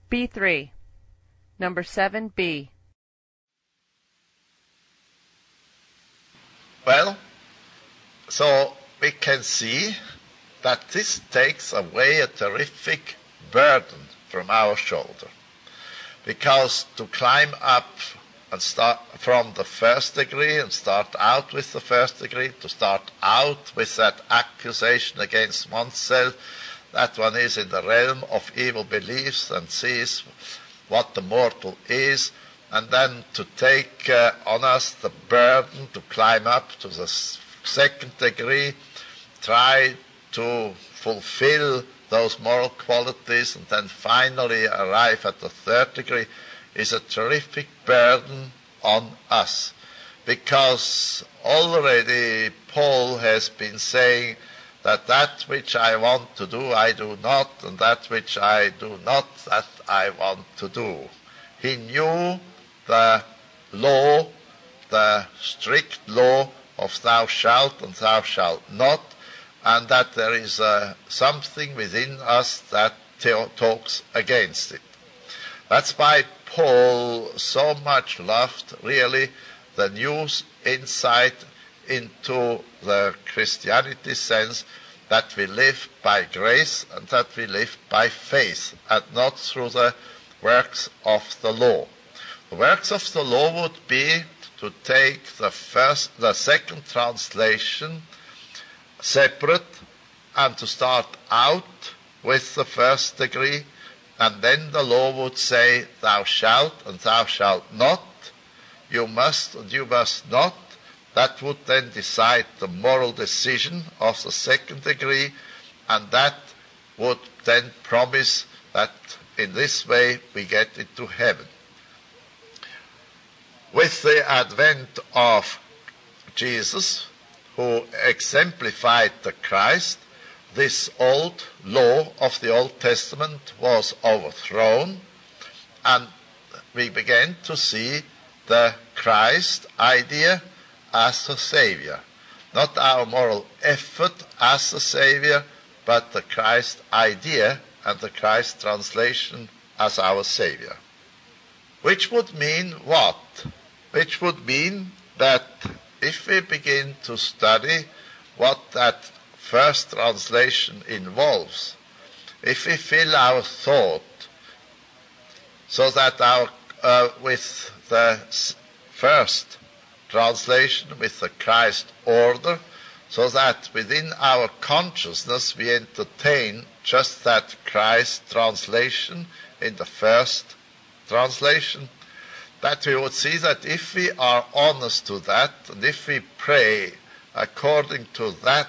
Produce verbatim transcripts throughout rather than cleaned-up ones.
B three. Number seven B. Well, so we can see that this takes away a terrific burden from our shoulder. Because to climb up and start from the first degree and start out with the first degree, to start out with that accusation against oneself, that one is in the realm of evil beliefs and sees what the mortal is, and then to take uh, on us the burden to climb up to the second degree, try to fulfill those moral qualities, and then finally arrive at the third degree, is a terrific burden on us. Because already Paul has been saying that that which I want to do, I do not, and that which I do not, that I want to do. He knew the law, the strict law of thou shalt and thou shalt not, and that there is uh, something within us that talks against it. That's why Paul so much loved, really, the new insight into the Christianity sense that we live by grace and that we live by faith, and not through the works of the law. The works of the law would be to take the first, the second translation separate, and to start out with the first degree, and then the law would say, thou shalt and thou shalt not, you must and you must not. That would then decide the moral decision of the second degree, and that would then promise that in this way we get into heaven. With the advent of Jesus, who exemplified the Christ, this old law of the Old Testament was overthrown, and we began to see the Christ idea as a Savior. Not our moral effort as a Savior, but the Christ idea and the Christ translation as our Savior. Which would mean what? Which would mean that if we begin to study what that first translation involves, if we fill our thought so that our uh, with the first translation, with the Christ order, so that within our consciousness we entertain just that Christ translation in the first translation, that we would see that if we are honest to that, and if we pray according to that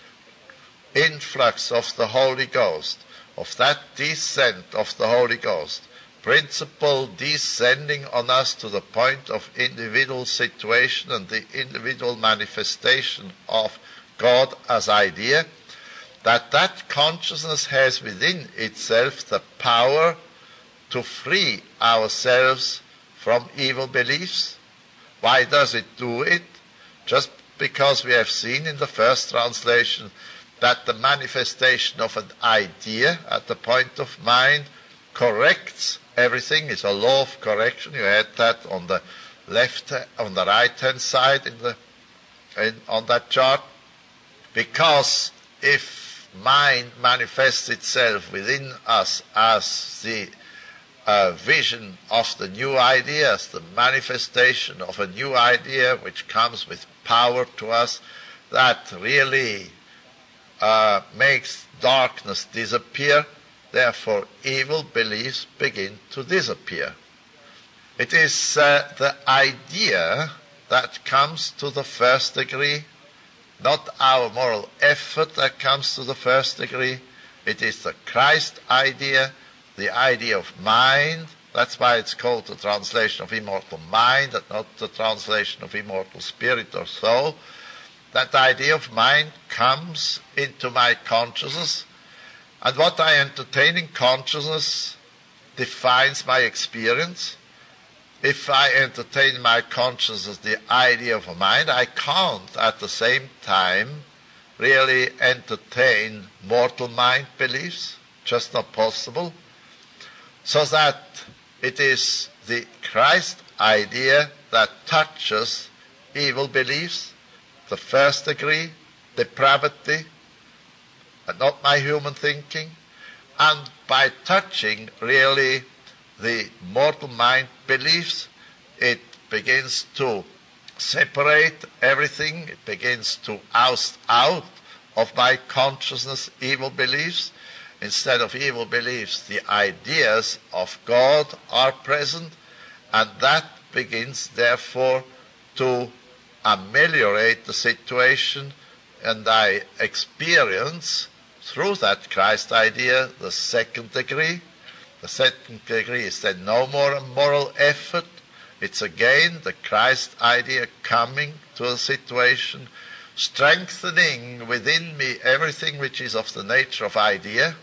influx of the Holy Ghost, of that descent of the Holy Ghost, principle descending on us to the point of individual situation and the individual manifestation of God as idea, that that consciousness has within itself the power to free ourselves from evil beliefs. Why does it do it? Just because we have seen in the first translation that the manifestation of an idea at the point of mind corrects everything. Is a law of correction. You had that on the left, on the right-hand side in the in, on that chart. Because if mind manifests itself within us as the uh, vision of the new idea, as the manifestation of a new idea which comes with power to us, that really uh, makes darkness disappear. Therefore, evil beliefs begin to disappear. It is uh, the idea that comes to the first degree, not our moral effort that comes to the first degree. It is the Christ idea, the idea of mind. That's why it's called the translation of immortal mind and not the translation of immortal spirit or soul. That idea of mind comes into my consciousness, and what I entertain in consciousness defines my experience. If I entertain in my consciousness the idea of a mind, I can't at the same time really entertain mortal mind beliefs. Just not possible. so that it is the Christ idea that touches evil beliefs, the first degree, depravity, and not my human thinking, and by touching really the mortal mind beliefs, it begins to separate everything, it begins to oust out of my consciousness evil beliefs. Instead of evil beliefs, the ideas of God are present, and that begins therefore to ameliorate the situation, and I experience through that Christ idea the second degree. The second degree is then no more a moral effort. It's again the Christ idea coming to a situation, strengthening within me everything which is of the nature of idea,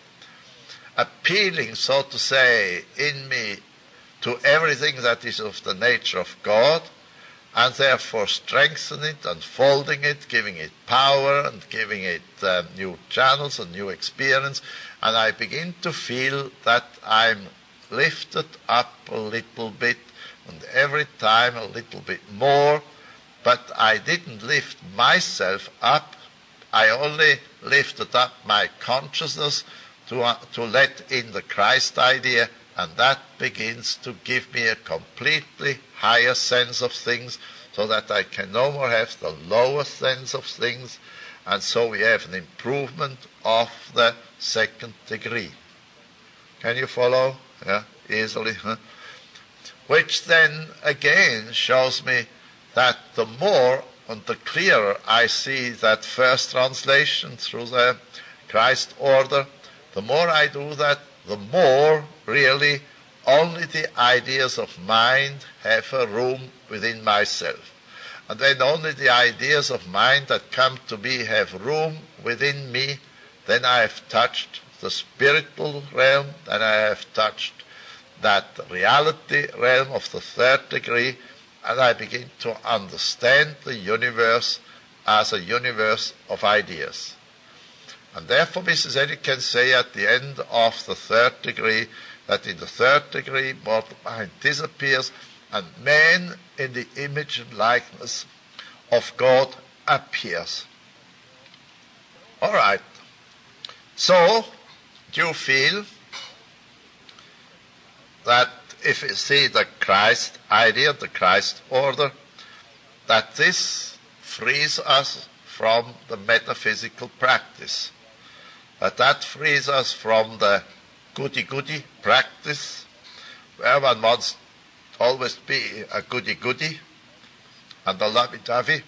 appealing, so to say, in me to everything that is of the nature of God, and therefore strengthening it, unfolding it, giving it power and giving it uh, new channels and new experience. And I begin to feel that I'm lifted up a little bit, and every time a little bit more. But I didn't lift myself up. I only lifted up my consciousness to, uh, to let in the Christ idea, and that begins to give me a completely higher sense of things, so that I can no more have the lower sense of things, and so we have an improvement of the second degree. Can you follow? Yeah, easily. Huh? Which then again shows me that the more and the clearer I see that first translation through the Christ order, the more I do that, the more really only the ideas of mind have a room within myself. And then only the ideas of mind that come to me have room within me. Then I have touched the spiritual realm, then I have touched that reality realm of the third degree, and I begin to understand the universe as a universe of ideas. And therefore, Missus Eddy can say at the end of the third degree that in the third degree mortal mind disappears and man in the image and likeness of God appears. All right. So, do you feel that if you see the Christ idea, the Christ order, that this frees us from the metaphysical practice? That that frees us from the goody-goody practice, where one wants to always be a goody-goody and a lovey-dovey.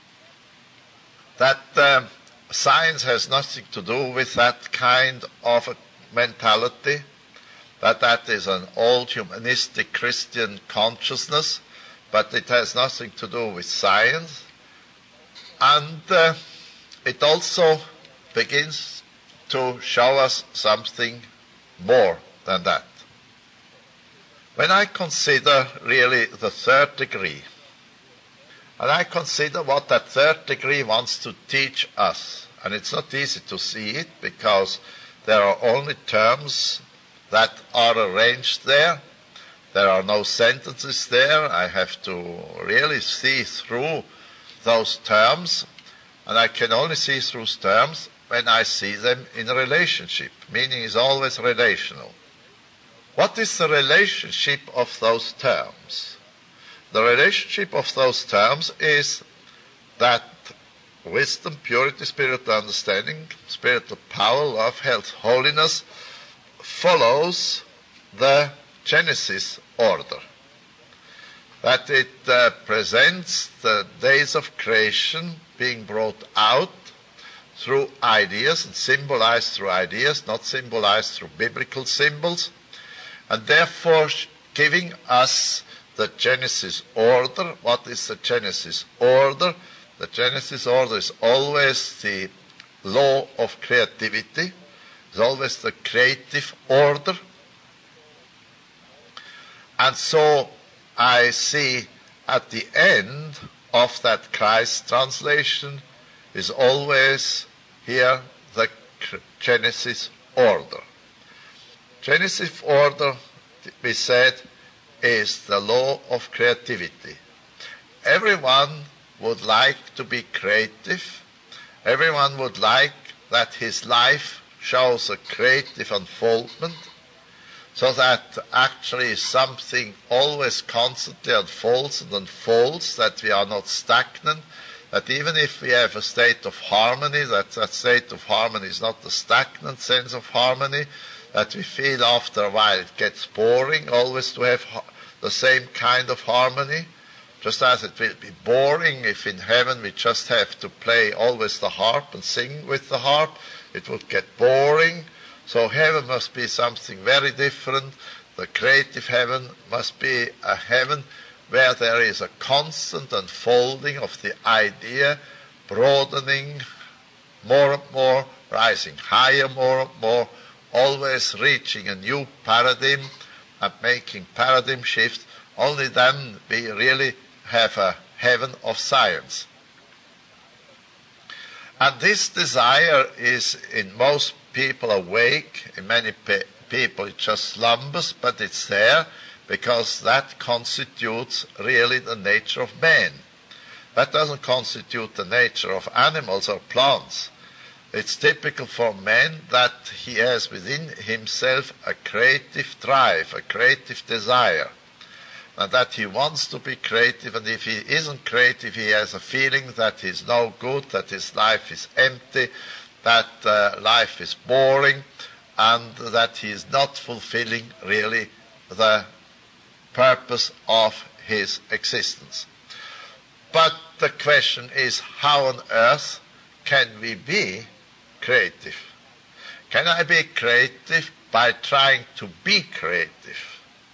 That um, science has nothing to do with that kind of a mentality, that that is an old humanistic Christian consciousness, but it has nothing to do with science. And uh, it also begins to show us something more than that. When I consider really the third degree, and I consider what that third degree wants to teach us, and it's not easy to see it because there are only terms that are arranged there. There are no sentences there. I have to really see through those terms, and I can only see through terms when I see them in a relationship. Meaning is always relational. What is the relationship of those terms? The relationship of those terms is that wisdom, purity, spiritual understanding, spiritual power, love, health, holiness follows the Genesis order. That it uh, presents the days of creation being brought out through ideas and symbolized through ideas, not symbolized through biblical symbols, and therefore giving us the Genesis order. What is the Genesis order? The Genesis order is always the law of creativity, is always the creative order. And so I see at the end of that Christ translation is always here the Genesis order. Genesis order we said, is the law of creativity. Everyone would like to be creative. Everyone would like that his life shows a creative unfoldment, so that actually something always constantly unfolds and unfolds, that we are not stagnant, that even if we have a state of harmony, that that state of harmony is not a stagnant sense of harmony, that we feel after a while it gets boring always to have the same kind of harmony, just as it will be boring if in heaven we just have to play always the harp and sing with the harp. It would get boring. So heaven must be something very different. The creative heaven must be a heaven where there is a constant unfolding of the idea, broadening more and more, rising higher more and more, always reaching a new paradigm and making paradigm shifts. Only then we really have a heaven of science. And this desire is in most people awake, in many pe- people it just slumbers, but it's there because that constitutes really the nature of man. That doesn't constitute the nature of animals or plants. It's typical for man that he has within himself a creative drive, a creative desire, and that he wants to be creative, and if he isn't creative, he has a feeling that he's no good, that his life is empty, that uh, life is boring, and that he is not fulfilling really the purpose of his existence. But the question is, how on earth can we be creative? Can I be creative by trying to be creative?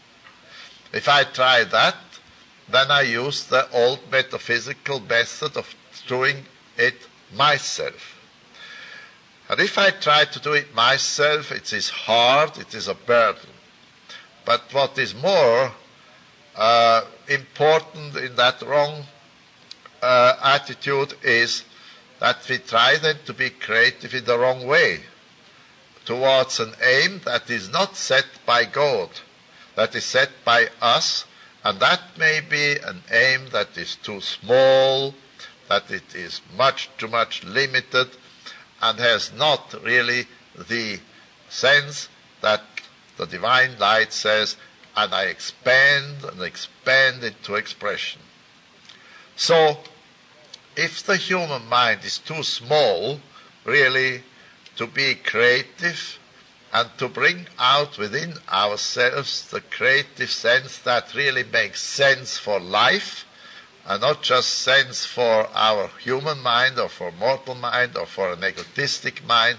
If I try that, then I use the old metaphysical method of doing it myself. And if I try to do it myself, it is hard, it is a burden. But what is more uh, important in that wrong uh, attitude is that we try then to be creative in the wrong way, towards an aim that is not set by God, that is set by us, and that may be an aim that is too small, that it is much too much limited, and has not really the sense that the divine light says, and I expand and expand into expression. So, if the human mind is too small, really, to be creative, and to bring out within ourselves the creative sense that really makes sense for life, and not just sense for our human mind or for mortal mind or for an egotistic mind,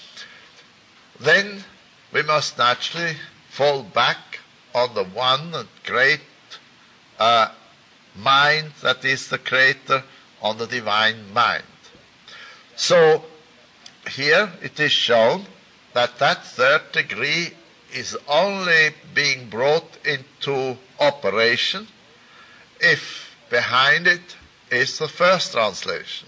then we must naturally fall back on the one great uh, mind that is the creator, on the divine mind. So here it is shown that that third degree is only being brought into operation if behind it is the first translation.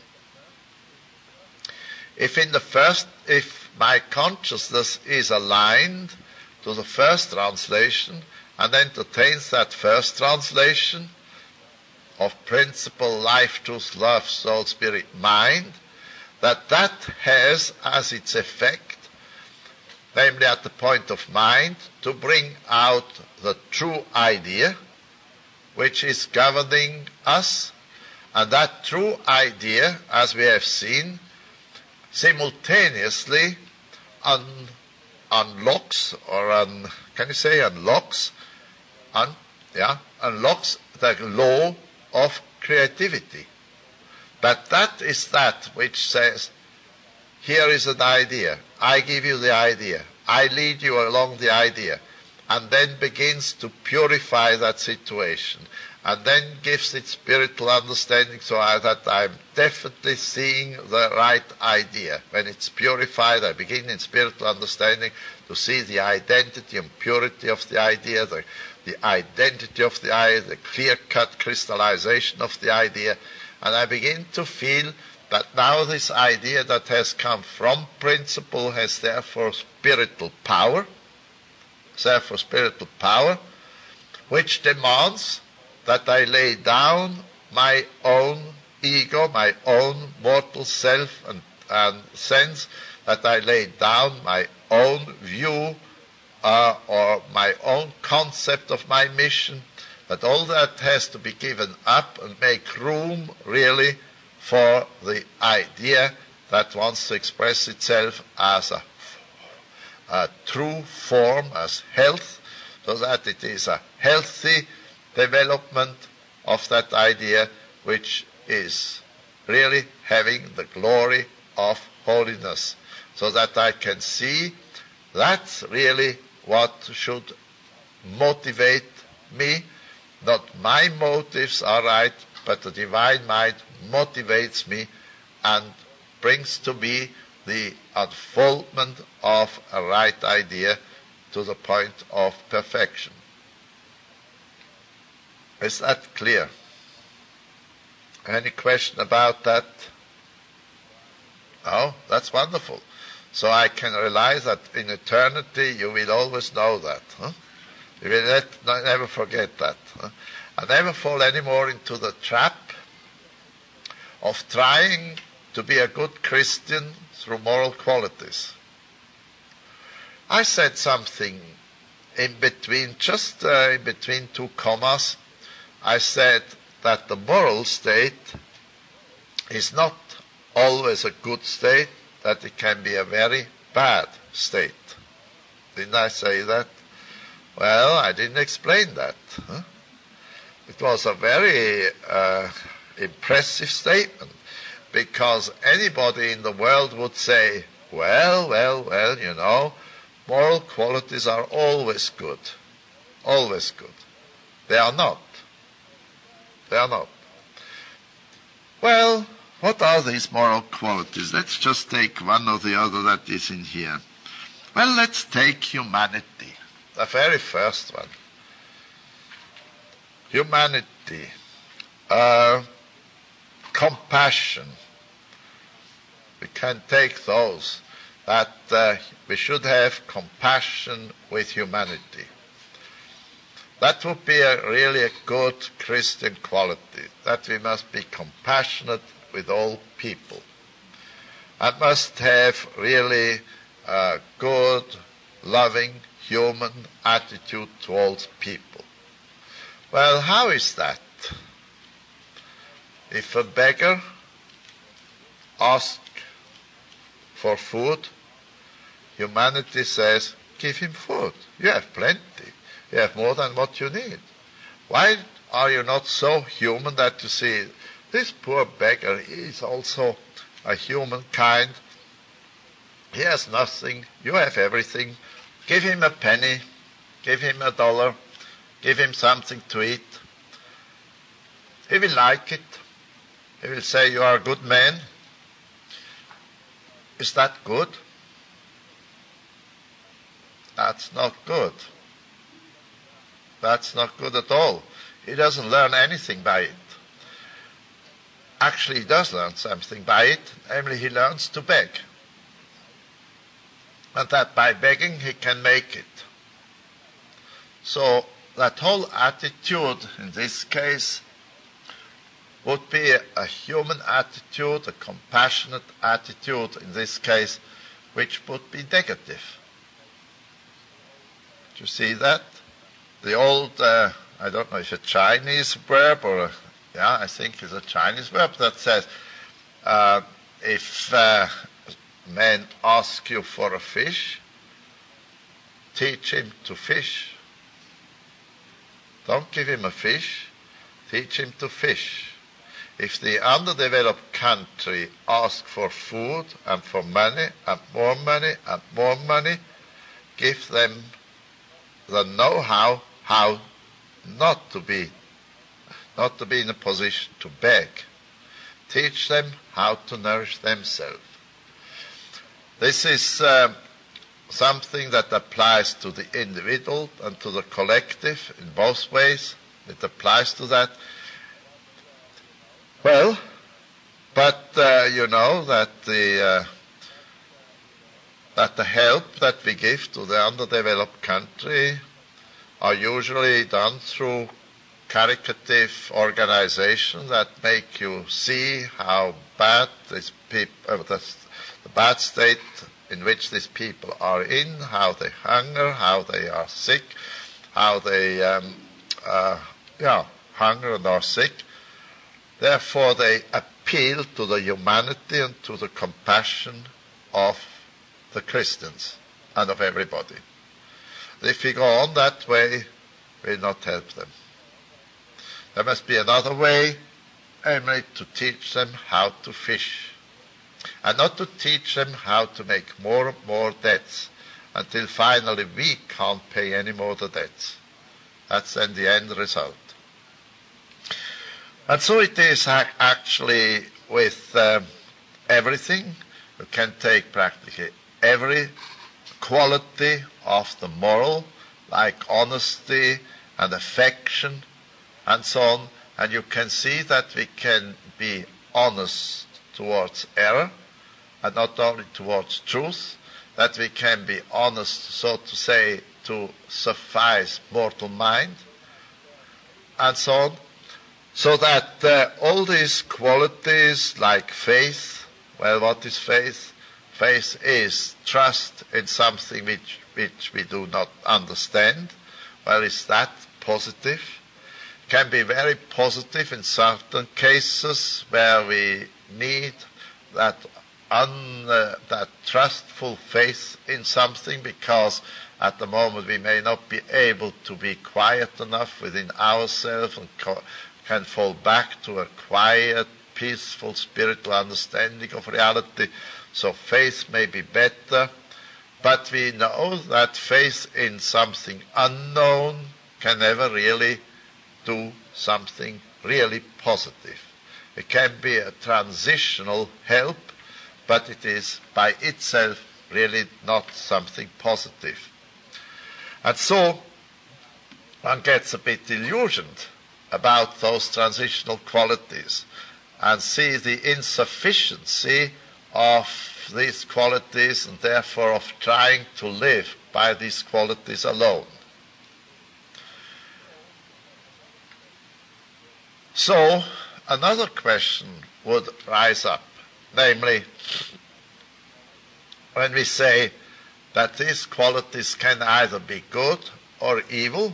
If in the first, if my consciousness is aligned to the first translation and entertains that first translation of principle, life, truth, love, soul, spirit, mind, that that has as its effect, namely at the point of mind, to bring out the true idea which is governing us, and that true idea, as we have seen, simultaneously un, unlocks, or un, can you say unlocks, un, yeah, unlocks the law of creativity. But that is that which says, here is an idea, I give you the idea, I lead you along the idea, and then begins to purify that situation, and then gives it spiritual understanding so that I'm definitely seeing the right idea. When it's purified, I begin in spiritual understanding to see the identity and purity of the idea, the, the identity of the idea, the clear-cut crystallization of the idea, and I begin to feel that now this idea that has come from principle has therefore spiritual power, therefore spiritual power, which demands that I lay down my own ego, my own mortal self and, and sense, that I lay down my own view uh, or my own concept of my mission, that all that has to be given up and make room really for the idea that wants to express itself as a, a true form, as health, so that it is a healthy development of that idea which is really having the glory of holiness, so that I can see that's really what should motivate me. Not my motives are right, but the divine mind motivates me and brings to me the unfoldment of a right idea to the point of perfection. Is that clear? Any question about that? Oh, that's wonderful. So I can realize that in eternity you will always know that. Huh? You will let, never forget that. Huh? I never fall anymore into the trap of trying to be a good Christian through moral qualities. I said something in between, just uh, in between two commas. I said that the moral state is not always a good state, that it can be a very bad state. Didn't I say that? Well, I didn't explain that. Huh? It was a very uh, impressive statement, because anybody in the world would say, well, well, well, you know, moral qualities are always good. Always good. They are not. They are not. Well, what are these moral qualities? Let's just take one or the other that is in here. Well, let's take humanity, the very first one. Humanity, uh, compassion. We can take those, that uh, we should have compassion with humanity. That would be a, really a good Christian quality, that we must be compassionate with all people. And must have really a good, loving, human attitude towards people. Well, how is that? If a beggar asks for food, humanity says, give him food. You have plenty. You have more than what you need. Why are you not so human that you see this poor beggar is also a humankind? He has nothing. You have everything. Give him a penny. Give him a dollar. Give him something to eat. He will like it. He will say, you are a good man. Is that good? That's not good. That's not good at all. He doesn't learn anything by it. Actually, he does learn something by it, namely he learns to beg. And that by begging he can make it. So that whole attitude in this case would be a, a human attitude, a compassionate attitude in this case, which would be negative. Do you see that? The old, uh, I don't know if it's a Chinese verb or, a, yeah, I think it's a Chinese verb that says, uh, if uh, a man asks you for a fish, teach him to fish. Don't give him a fish, teach him to fish. If the underdeveloped country asks for food and for money and more money and more money, give them the know-how how not to be, not to be in a position to beg. Teach them how to nourish themselves. This is uh, something that applies to the individual and to the collective in both ways. It applies to that. Well, but uh, you know that the uh, that the help that we give to the underdeveloped country are usually done through caricative organizations that make you see how bad this peop- uh, the, the bad state in which these people are in, how they hunger, how they are sick, how they um, uh, yeah, hunger and are sick. Therefore, they appeal to the humanity and to the compassion of the Christians and of everybody. If we go on that way, we'll not help them. There must be another way, namely to teach them how to fish, and not to teach them how to make more and more debts until finally we can't pay any more the debts. That's then the end result. And so it is actually with um, everything. You can take practically every quality of the moral, like honesty and affection and so on, and you can see that we can be honest towards error and not only towards truth, that we can be honest, so to say, to suffice mortal mind, and so on, so that uh, all these qualities like faith, well, what is faith? Faith is trust in something which, which we do not understand. Well, is that positive? Can be very positive in certain cases where we need that un, uh, that trustful faith in something, because at the moment we may not be able to be quiet enough within ourselves and co- can fall back to a quiet, peaceful, spiritual understanding of reality. So faith may be better, but we know that faith in something unknown can never really do something really positive. It can be a transitional help, but it is by itself really not something positive. And so one gets a bit illusioned about those transitional qualities and see the insufficiency of these qualities and therefore of trying to live by these qualities alone. So another question would rise up, namely, when we say that these qualities can either be good or evil,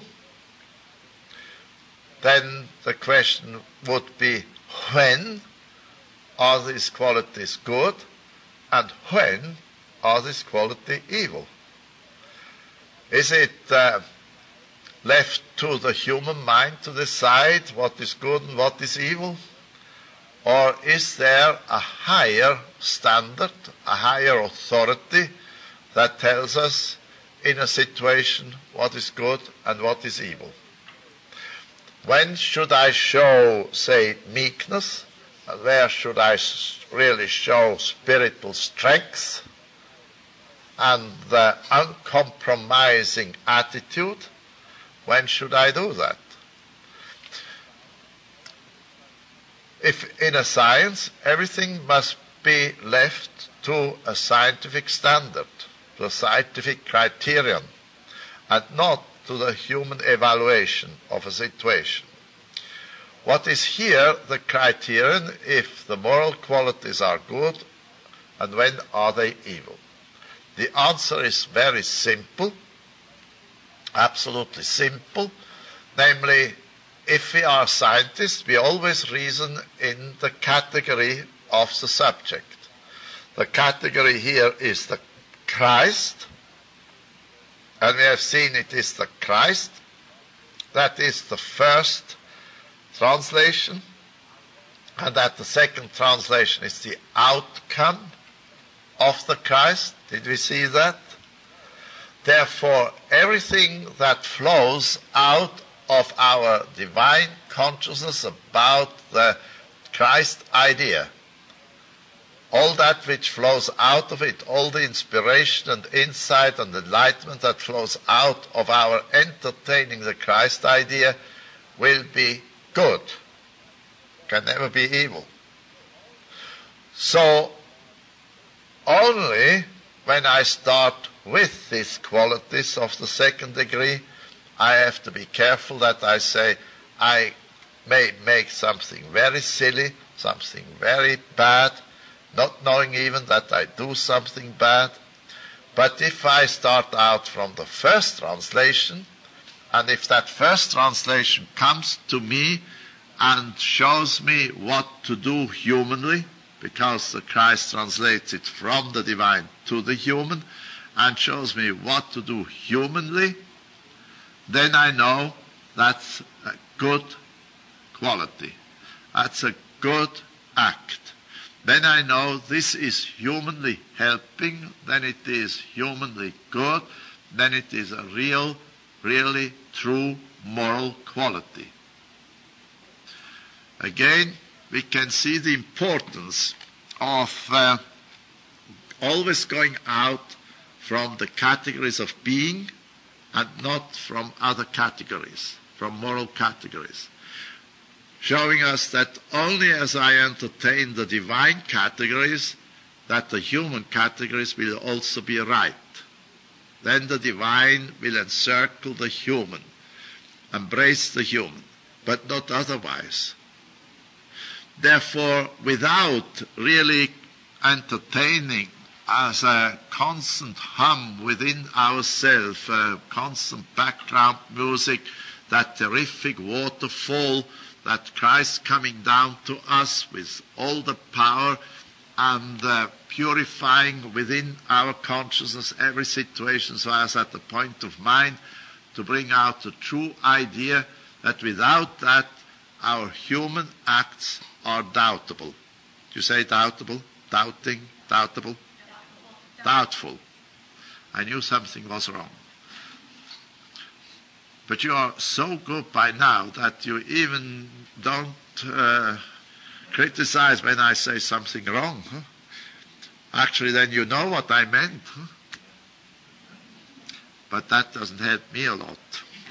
then the question would be, when are these qualities good and when are these qualities evil? Is it uh, left to the human mind to decide what is good and what is evil? Or is there a higher standard, a higher authority that tells us in a situation what is good and what is evil? When should I show, say, meekness? And where should I really show spiritual strength and the uncompromising attitude? When should I do that? If in a science, everything must be left to a scientific standard, to a scientific criterion, and not to the human evaluation of a situation. What is here the criterion if the moral qualities are good and when are they evil? The answer is very simple, absolutely simple, namely, if we are scientists, we always reason in the category of the subject. The category here is the Christ, and we have seen it is the Christ. That is the first translation, and that the second translation is the outcome of the Christ. Did we see that? Therefore, everything that flows out of our divine consciousness about the Christ idea, all that which flows out of it, all the inspiration and insight and enlightenment that flows out of our entertaining the Christ idea, will be good, can never be evil. So only when I start with these qualities of the second degree, I have to be careful that I say I may make something very silly, something very bad, not knowing even that I do something bad. But if I start out from the first translation, and if that first translation comes to me and shows me what to do humanly, because the Christ translates it from the divine to the human, and shows me what to do humanly, then I know that's a good quality. That's a good act. Then I know this is humanly helping, then it is humanly good, then it is a real, really true moral quality. Again, we can see the importance of uh, always going out from the categories of being and not from other categories, from moral categories, showing us that only as I entertain the divine categories, that the human categories will also be right. Then the divine will encircle the human, embrace the human, but not otherwise. Therefore, without really entertaining as a constant hum within ourselves, a constant background music, that terrific waterfall, that Christ coming down to us with all the power and uh, purifying within our consciousness every situation so as at the point of mind to bring out the true idea that without that our human acts are doubtable. Do you say doubtable? Doubting? Doubtable? Doubtful. Doubtful. I knew something was wrong. But you are so good by now that you even don't uh, criticize when I say something wrong. Huh? Actually, then you know what I meant. Huh? But that doesn't help me a lot.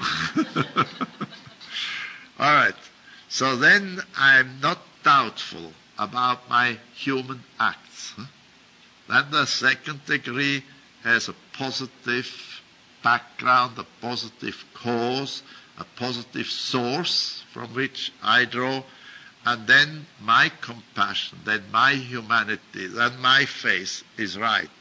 All right. So then I'm not doubtful about my human acts. Huh? Then the second degree has a positive background, a positive cause, a positive source from which I draw, and then my compassion, then my humanity, then my faith is right.